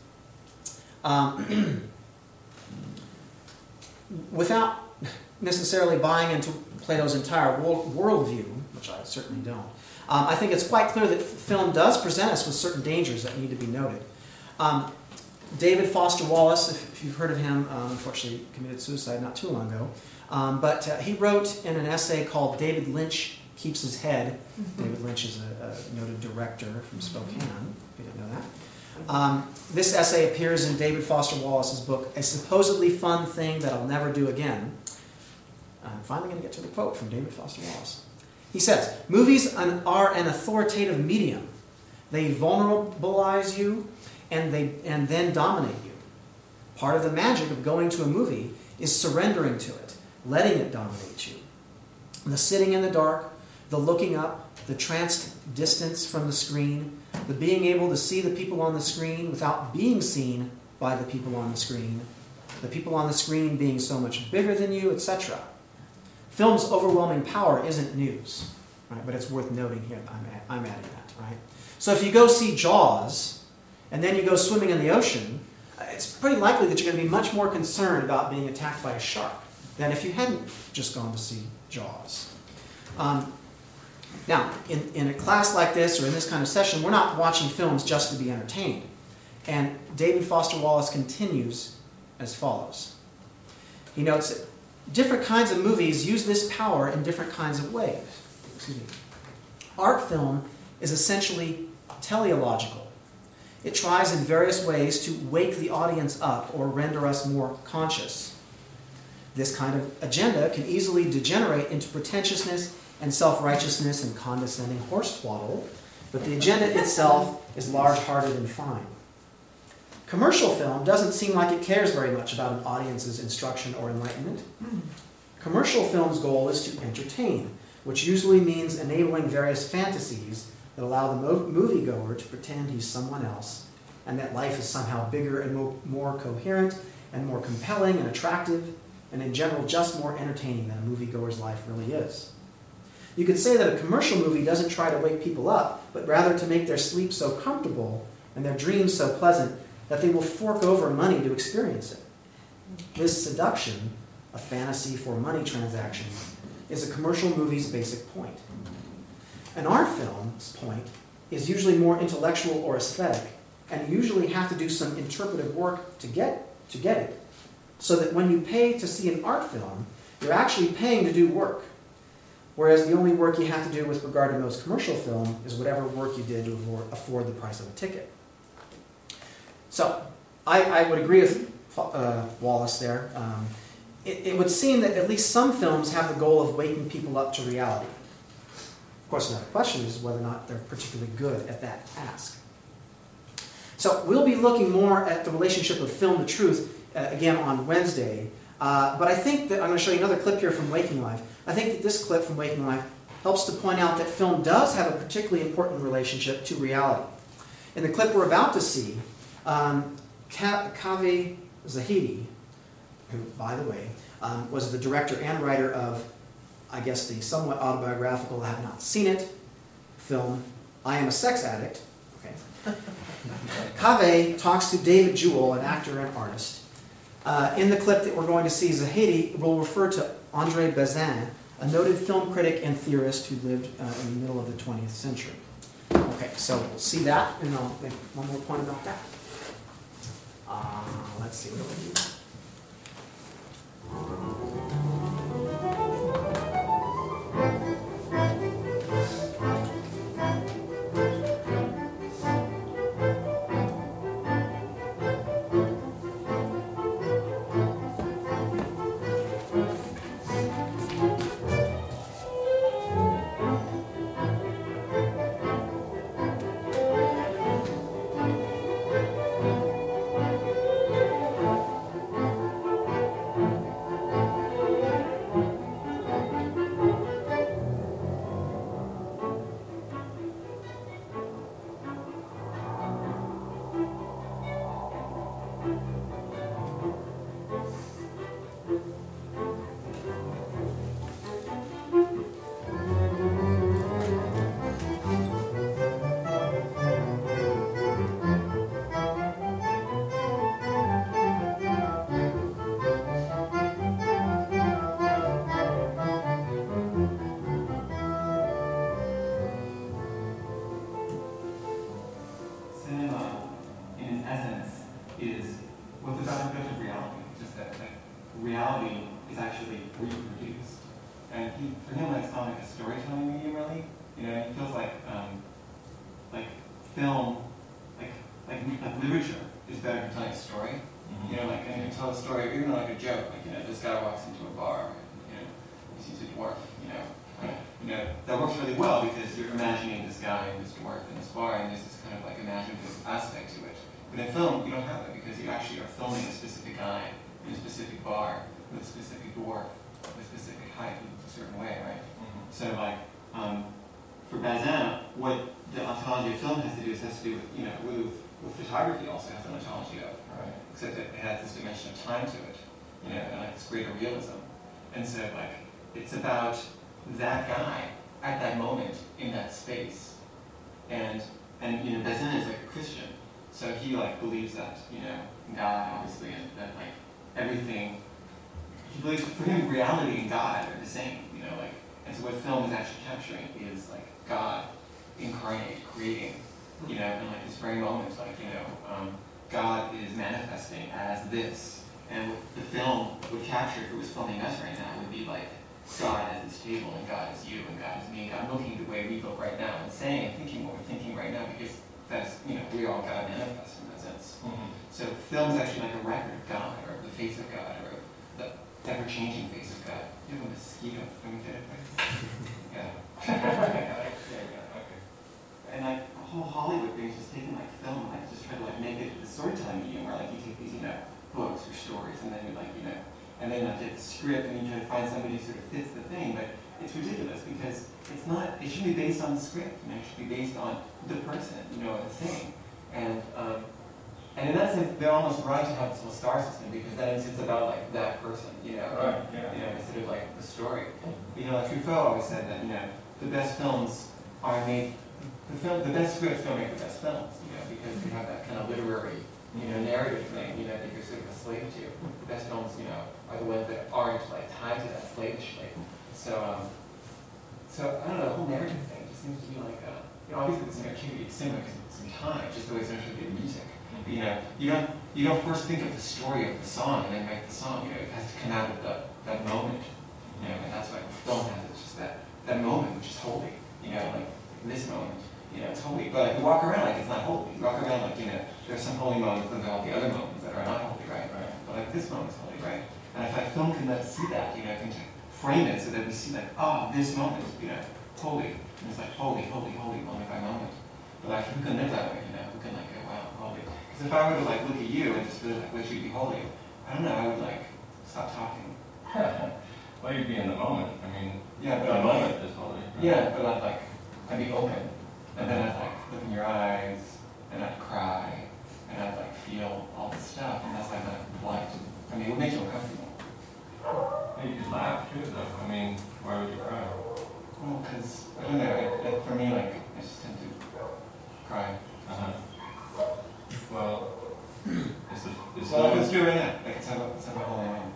Without necessarily buying into Plato's entire worldview, which which I certainly don't. I think it's quite clear that film does present us with certain dangers that need to be noted. David Foster Wallace, if you've heard of him, unfortunately committed suicide not too long ago. But he wrote in an essay called David Lynch Keeps His Head. David Lynch is a noted director from Spokane, if you didn't know that. This essay appears in David Foster Wallace's book, A Supposedly Fun Thing That I'll Never Do Again. I'm finally going to get to the quote from David Foster Wallace. He says, "Movies are an authoritative medium. They vulnerabilize you and then dominate you. Part of the magic of going to a movie is surrendering to it, letting it dominate you. The sitting in the dark, the looking up, the tranced distance from the screen, the being able to see the people on the screen without being seen by the people on the screen being so much bigger than you, etc. Film's overwhelming power isn't news, right? But it's worth noting here. I'm adding that, right? So if you go see Jaws, and then you go swimming in the ocean, it's pretty likely that you're going to be much more concerned about being attacked by a shark than if you hadn't just gone to see Jaws. Now, in a class like this or in this kind of session, we're not watching films just to be entertained. And David Foster Wallace continues as follows. He notes that different kinds of movies use this power in different kinds of ways. Art film is essentially teleological. It tries in various ways to wake the audience up or render us more conscious. This kind of agenda can easily degenerate into pretentiousness and self-righteousness and condescending horse twaddle, but the agenda itself is large-hearted and fine. Commercial film doesn't seem like it cares very much about an audience's instruction or enlightenment. Commercial film's goal is to entertain, which usually means enabling various fantasies that allow the moviegoer to pretend he's someone else, and that life is somehow bigger and more coherent and more compelling and attractive, and in general just more entertaining than a moviegoer's life really is. You could say that a commercial movie doesn't try to wake people up, but rather to make their sleep so comfortable and their dreams so pleasant that they will fork over money to experience it. This seduction, a fantasy for money transaction, is a commercial movie's basic point. An art film's point is usually more intellectual or aesthetic, and you usually have to do some interpretive work to get it, so that when you pay to see an art film, you're actually paying to do work, whereas the only work you have to do with regard to most commercial film is whatever work you did to afford the price of a ticket. So, I would agree with Wallace there. It would seem that at least some films have the goal of waking people up to reality. Of course, another question is whether or not they're particularly good at that task. So we'll be looking more at the relationship of film to truth again on Wednesday. But I think that I'm going to show you another clip here from Waking Life. I think that this clip from Waking Life helps to point out that film does have a particularly important relationship to reality. In the clip we're about to see, Kaveh Zahedi, who, by the way, was the director and writer of, I guess, the somewhat autobiographical, I have not seen it, film I Am a Sex Addict. Okay. Kaveh talks to David Jewell, an actor and artist. In the clip that we're going to see, Zahedi will refer to André Bazin, a noted film critic and theorist who lived in the middle of the 20th century. Okay, so we'll see that, and I'll make one more point about that. Let's see, what do we do? film, like literature is better for telling a story. You know, like, and you can tell a story, even like a joke, like, you know, this guy walks into a bar, you know, he sees a dwarf, you know, that works really well because you're imagining this guy and this dwarf in this bar, and there's this kind of like imaginative aspect to it. But in film, you don't have that because you actually are filming a specific guy in a specific bar with a specific dwarf, with a specific height, in a certain way, right? So like, for Bazin, what the ontology of film has to do is has to do with, you know, with photography also has an ontology of, right? Except that it has this dimension of time to it, you know, and like this greater realism. And so like, it's about that guy at that moment in that space. And you know, Bazin is like a Christian, so he like believes that, you know, God obviously, and that like everything, he believes for him reality and God are the same, you know, like, and so what film is actually capturing is like God incarnate, creating, you know, in like this very moment, like, you know, God is manifesting as this, and what the film would capture if it was filming us right now would be like God as this table, and God is you, and God is me, and God looking the way we look right now, and saying and thinking what we're thinking right now, because that's, you know, we all God manifest in that sense. So film is actually like a record of God, or the face of God, or the ever-changing face of God. You have a mosquito. Can we get it, please? Yeah. Okay. And like the whole Hollywood thing is just taking like film and like just try to like make it the storytelling medium where like you take these, you know, books or stories and then you like, you know, and then like get the script and you try to find somebody who sort of fits the thing, but it's ridiculous because it's not, it should be based on the script, you know, it should be based on the person, you know, the thing. And in that sense, they're almost right to have this whole star system because then it's about like that person, you know, Right, yeah. You know, instead of like the story. You know, like Truffaut always said that, you know, the best films are made, the best scripts don't make the best films, you know, because they have that kind of literary, you know, narrative thing, you know, that you're sort of a slave to. The best films, you know, are the ones that aren't like tied to that slavishly. So I don't know, the whole narrative thing just seems to be like, you know, obviously it's similar to some time, just the way it's actually in music. You know, you don't first think of the story of the song and then write the song. You know, it has to come out of that moment. You know, and that's why film has it's just that moment which is holy. You know, like in this moment, you know, it's holy. But like you walk around like it's not holy. You walk around like, you know, there's some holy moments and there are all the other moments that are not holy, right? But like this moment's holy, right? And if like film can let us see that, you know, can frame it so that we see like, oh, this moment is, you know, holy. And it's like holy, holy, holy moment by moment. But like who can live that way, you know? Who can like go, wow, holy. Because if I were to like look at you and just really like let you be holy, I don't know, I would like stop talking. Well, you'd be in the moment. I mean, Yeah, but the I'd moment like, is holy. Right? yeah, but I'd be open, and then I'd like look in your eyes, and I'd cry, and I'd like feel all this stuff, and that's like light. I mean, it would make you uncomfortable. Hey, you could laugh too, though. I mean, why would you cry? Well, because I don't know. For me, like I just tend to cry. Well, it's So let's do it right now. Like let's have a holy moment.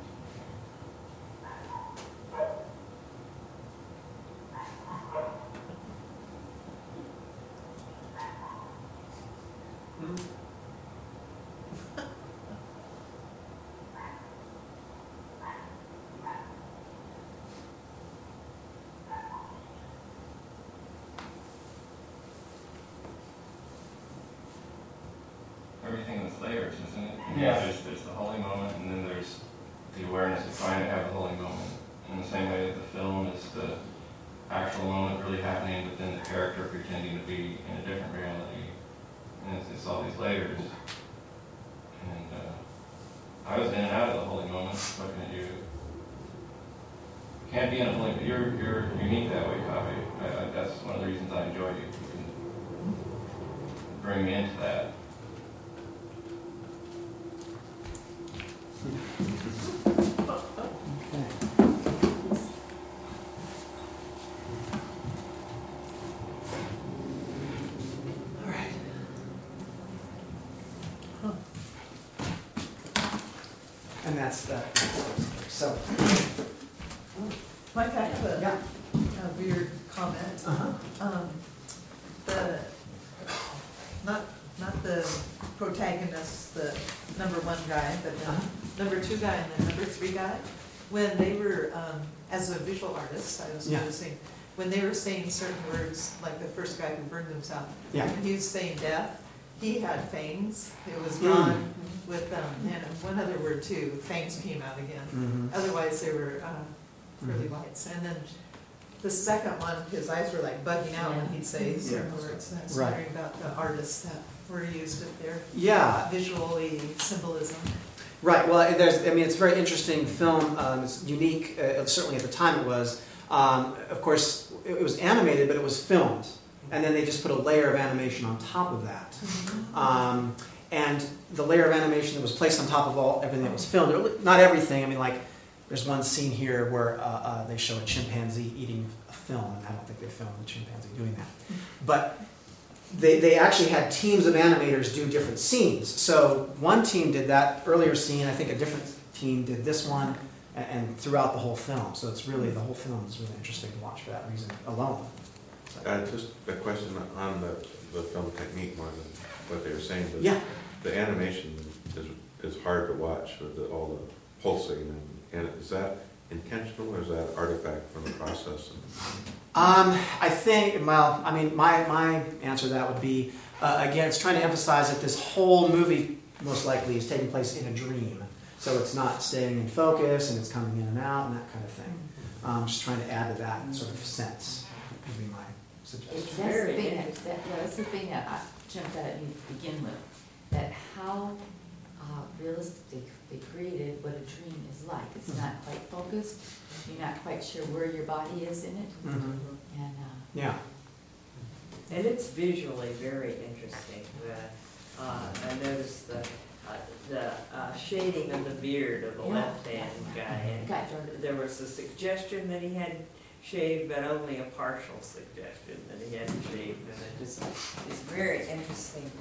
everything that's layers, isn't it? Yeah. There's the holy moment, and then there's the awareness of trying to have a holy moment. In the same way that the film is the actual moment really happening, but then the character pretending to be in a different reality. And it's all these layers. And I was in and out of the holy moment, looking at you. Can't be in a holy moment. You're unique that way, Kavi. That's one of the reasons I enjoy you. You can bring me into that. And that's that. So, Mike, I have yeah. a weird comment. The, not the protagonist, the number one guy, but the number two guy and the number three guy, when they were, as a visual artist, I was Yeah. noticing, when they were saying certain words, like the first guy who burned himself, Yeah. when he was saying death, he had fangs. It was drawn with and one other word too. Fangs came out again. Mhm. Otherwise, they were pearly whites. And then the second one, his eyes were like bugging out when he'd say certain words. I was Right. wondering about the artists that were used of their Yeah. visually symbolism. Right. Well, it's a very interesting film. It's unique. Certainly at the time it was. Of course, it was animated, but it was filmed, and then they just put a layer of animation on top of that. And the layer of animation that was placed on top of everything that was filmed. Not everything. I mean, like there's one scene here where they show a chimpanzee eating a film, and I don't think they filmed the chimpanzee doing that, but. They actually had teams of animators do different scenes. So one team did that earlier scene. I think a different team did this one, and throughout the whole film. So it's really, the whole film is really interesting to watch for that reason alone. Just a question on the film technique more than what they were saying. Yeah. The animation is hard to watch with all the pulsing. And is that intentional or is that artifact from the process? I think, well, I mean, my answer to that would be, again, it's trying to emphasize that this whole movie most likely is taking place in a dream. So it's not staying in focus and it's coming in and out and that kind of thing. Just trying to add to that sort of sense would be my suggestion. That's the thing that jumped out at me to begin with, that how realistic they created what a dream is like. It's not quite focused. You're not quite sure where your body is in it. Mm-hmm. And yeah. And it's visually very interesting. I noticed the shading of the beard of the left-hand guy. And there was a suggestion that he had shaved, but only a partial suggestion that he hadn't shaved. And it just is very interesting.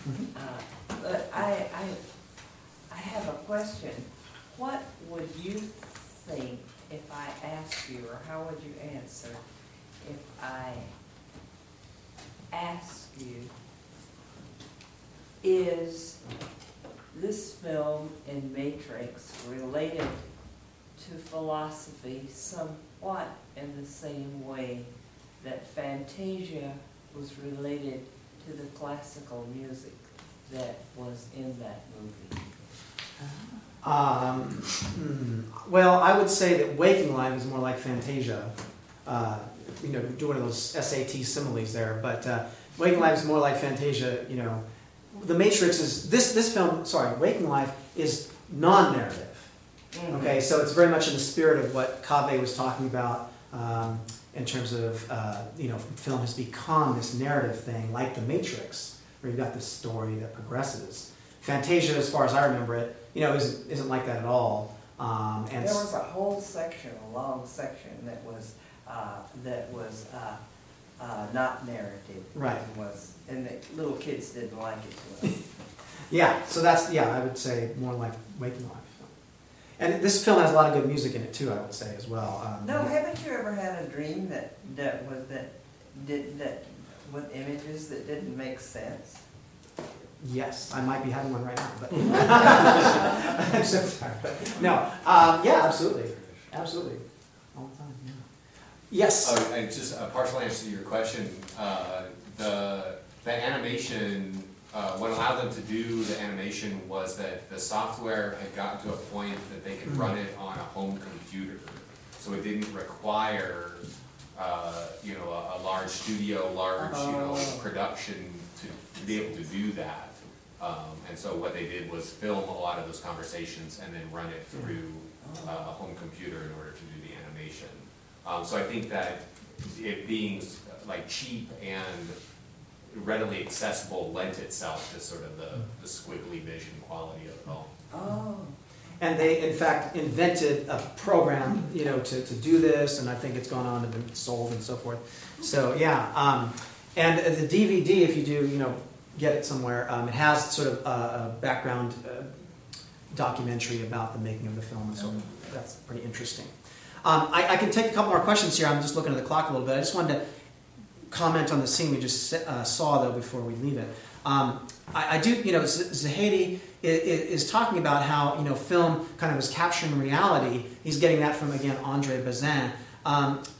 But I have a question. What would you think if I asked you, or how would you answer if I asked you, is this film in Matrix related to philosophy somewhat in the same way that Fantasia was related to the classical music that was in that movie? Well, I would say that Waking Life is more like Fantasia. Do one of those SAT similes there, but Waking Life is more like Fantasia. The Matrix is this film. Sorry, Waking Life is non-narrative. Okay, so it's very much in the spirit of what Kaveh was talking about in terms of film has become this narrative thing, like the Matrix, where you've got this story that progresses. Fantasia, as far as I remember it, isn't like that at all. And there was a whole section, a long section that was not narrative. Right. And the little kids didn't like it too much. Yeah, so that's, I would say more like Waking Life. And this film has a lot of good music in it too, I would say, as well. Haven't you ever had a dream that with images that didn't make sense? Yes, I might be having one right now, but I'm so sorry. But no, absolutely, all the time. Yeah. Yes. And just a partial answer to your question. The animation, what allowed them to do the animation was that the software had gotten to a point that they could run it on a home computer, so it didn't require a large studio, production to be able to do that. And so what they did was film a lot of those conversations and then run it through a home computer in order to do the animation. So I think that it being like cheap and readily accessible lent itself to sort of the squiggly vision quality of the film. Oh. And they, in fact, invented a program, to do this, and I think it's gone on and been sold and so forth. So, and the DVD, if you do, get it somewhere, it has sort of a background documentary about the making of the film, and so that's pretty interesting. I can take a couple more questions here. I'm just looking at the clock a little bit. I just wanted to comment on the scene we just saw, though, before we leave it. I do, Zahedi is talking about how, film kind of is capturing reality. He's getting that from, again, Andre Bazin.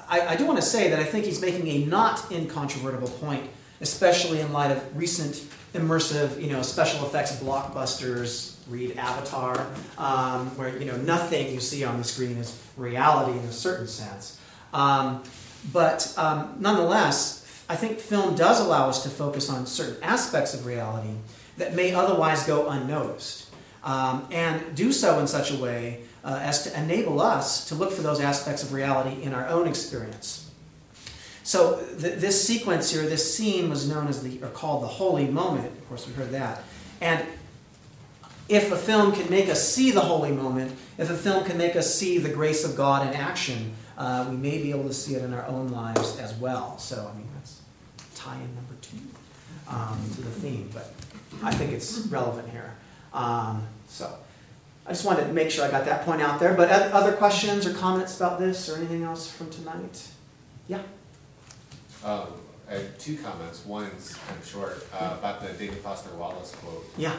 I do want to say that I think he's making a not incontrovertible point, especially in light of recent immersive, special effects blockbusters. Read Avatar, where nothing you see on the screen is reality in a certain sense. But nonetheless, I think film does allow us to focus on certain aspects of reality that may otherwise go unnoticed, and do so in such a way as to enable us to look for those aspects of reality in our own experience. So this sequence here, this scene was known as called the holy moment. Of course, we heard that. And if a film can make us see the holy moment, if a film can make us see the grace of God in action, we may be able to see it in our own lives as well. So, that's tie-in number 2 to the theme, but I think it's relevant here. So, I just wanted to make sure I got that point out there. But other questions or comments about this or anything else from tonight? Yeah? I have 2 comments. One's kind of short, about the David Foster Wallace quote. Yeah.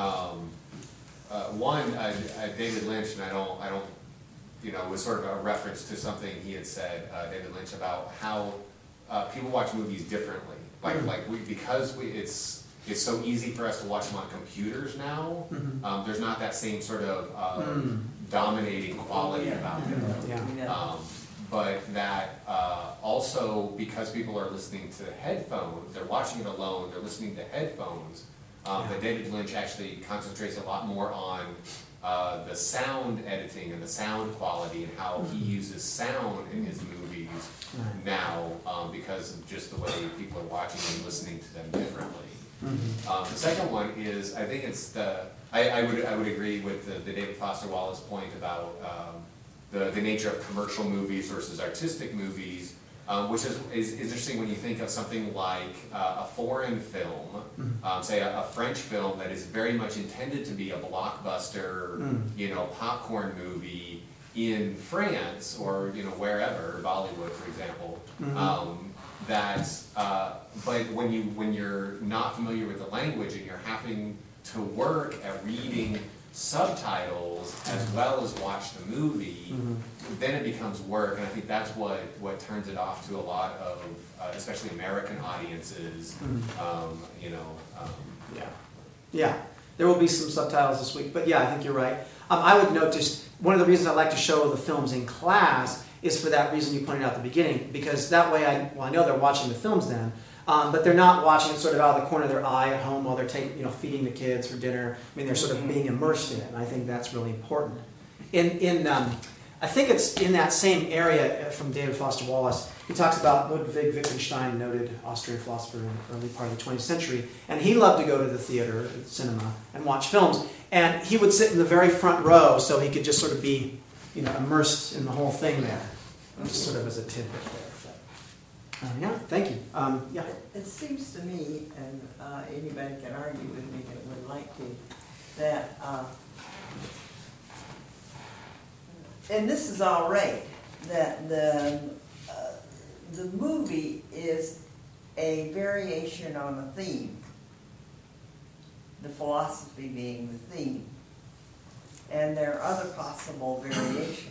One, David Lynch, and I don't, was sort of a reference to something he had said, David Lynch, about how people watch movies differently. It's so easy for us to watch them on computers now. Mm-hmm. There's not that same sort of dominating quality about them. But that also, because people are listening to headphones, they're watching it alone, they're listening to headphones. That David Lynch actually concentrates a lot more on the sound editing and the sound quality and how he uses sound in his movies now, because of just the way people are watching and listening to them differently. The second one is, I think it's I would agree with the David Foster Wallace point about the nature of commercial movies versus artistic movies. Which is interesting when you think of something like a foreign film, say a French film that is very much intended to be a blockbuster, popcorn movie in France or wherever, Bollywood, for example. But when you're not familiar with the language and you're having to work at reading subtitles as well as watch the movie, then it becomes work, and I think that's what turns it off to a lot of, especially American audiences. Yeah. There will be some subtitles this week, but yeah, I think you're right. I would note just one of the reasons I like to show the films in class is for that reason you pointed out at the beginning, because that way I know they're watching the films then. But they're not watching it sort of out of the corner of their eye at home while they're feeding the kids for dinner. They're sort of being immersed in it, and I think that's really important. I think it's in that same area from David Foster Wallace. He talks about Ludwig Wittgenstein, noted Austrian philosopher in the early part of the 20th century, and he loved to go to the theater, cinema, and watch films. And he would sit in the very front row so he could just sort of be, immersed in the whole thing there. Just sort of as a tidbit there. Thank you. It seems to me, and anybody can argue with me that would like to, that, and this is all right, that the movie is a variation on a theme, the philosophy being the theme, and there are other possible variations.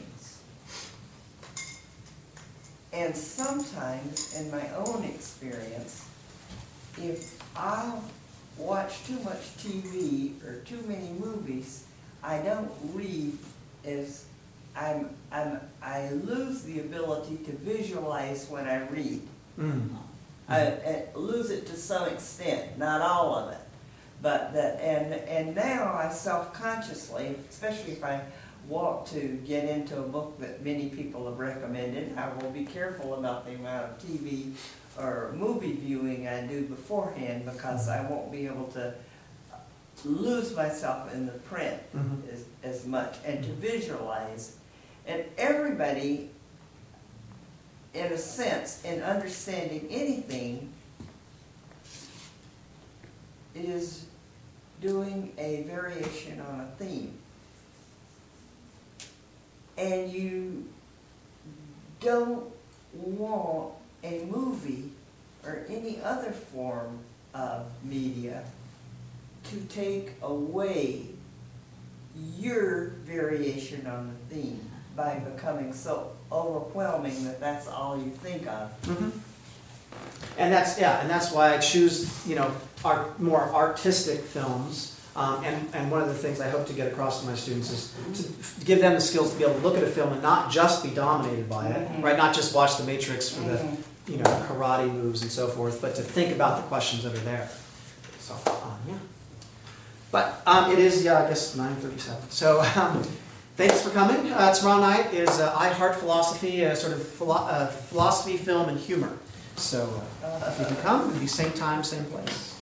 And sometimes, in my own experience, if I watch too much TV or too many movies, I don't read as I lose the ability to visualize when I read. I lose it to some extent, not all of it, but that. And now I self-consciously, especially if I want to get into a book that many people have recommended, I will be careful about the amount of TV or movie viewing I do beforehand, because I won't be able to lose myself in the print as much, and to visualize. And everybody, in a sense, in understanding anything, is doing a variation on a theme. And you don't want a movie or any other form of media to take away your variation on the theme by becoming so overwhelming that that's all you think of. Mhm. And that's why I choose, more artistic films. And one of the things I hope to get across to my students is to give them the skills to be able to look at a film and not just be dominated by it, right? Not just watch The Matrix for the, karate moves and so forth, but to think about the questions that are there. So, yeah. But it is, I guess 9:37. So thanks for coming. Tomorrow night is I Heart Philosophy, a sort of philosophy, film, and humor. So if you can come, it'll be same time, same place.